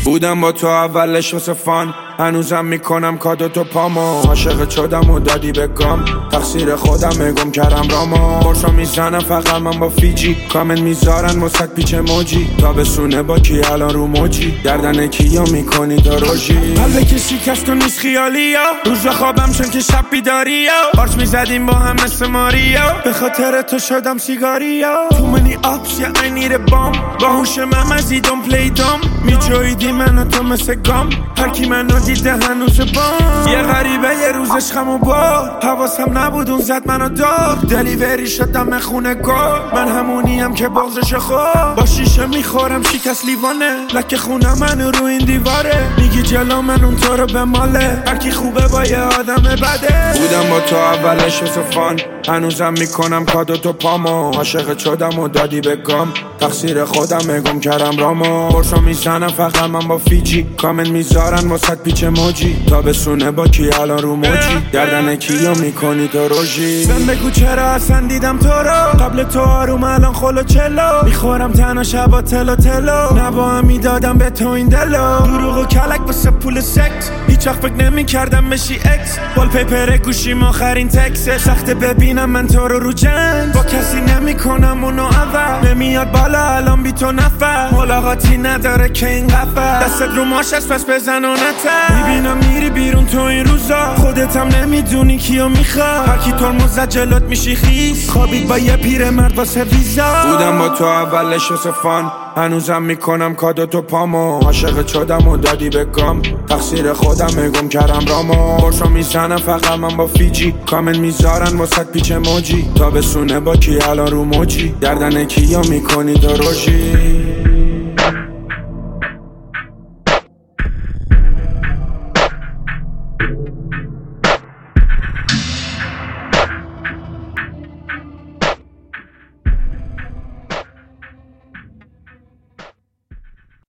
بودم با تو اولش واسه فان، هنوزم میکنم کادو تو پامو. عاشق شدم و دادی به گام، تقصیر خودم گم کردم رامو. برشو میزنم فقط من با فیجی، کامنت میذارن واسه پیچ موجی. تابستونه با کی الان رو موجی، گردن کیو میکنی تو روژی. قلب که شکست و نیست خیالی ها، روز خوابم چون که شب بیداری ها. پارچ میزدیم با هم مثل ماریا، به خاطر تو شدم سیگاری ها. تو منی آپس یا I need a bomb، با هوش من مزیدم پلی دام. میجویدی من و تو مثل گام، هرکی منو دیده هنوز بام. یه غریبه یه روزش خمو بار، حواسم نبود اون زد منو دار. دلیوری شدم خونه گار، من همونیم که بغزش خور. با شیشه میخورم شکست لیوانه، لکه خونه منو رو این دیواره. میگی جلو من اون تو رو به ماله، هرکی خوبه با یه آدم بده. بودم با تو اولش واسه فان، هنوزم میکنم کادو تو پامو. عاشق شدم و دادی به گام، تقصیر خودم گم کردم رامو. برشو میزنم فقط من با فیجی، کامنت میذارن واسه پیچ موجی. تابستونه با کی الان رو موجی، گردن کیو میکنی تو روژی. بهم بگو چرا اصلا دیدم تو رو، قبل تو آروم الان خلو چلو. میخورم تنها شبا تلو تلو، نبا هم میدادم به تو این دلو. دروغ و کلک واسه پول سکس، هیچ وقت فکر نمیکردم بشی اکس. وال پیپر گوشیم آخرین تکسه، سخته ببینم من تو رو جنگ. با کسی نمیکنم اونو اول، نمیاد بالا الان بی تو نفر. ملاقاتی نداره که این قفل، دستت رو ماش است پس بزن و نتر. میبینم میری بیرون تو این روزا، خودت هم نمیدونی کیو میخواد. هرکی ترمز زد جلوت میشی خیس، خوابید با یه پیرمرد واسه ویزا. بودم با تو اولش واسه فان، هنوزم میکنم کادو تو پامو. عاشق شدم و دادی به گام، تقصیر خودم گم کردم رامو. برشو میزنم فقط من با فیجی، کامنت میذارن واسه پیچ موجی. تابستونه با کی الان رو موجی، گردن کیو میکنی تو روژی.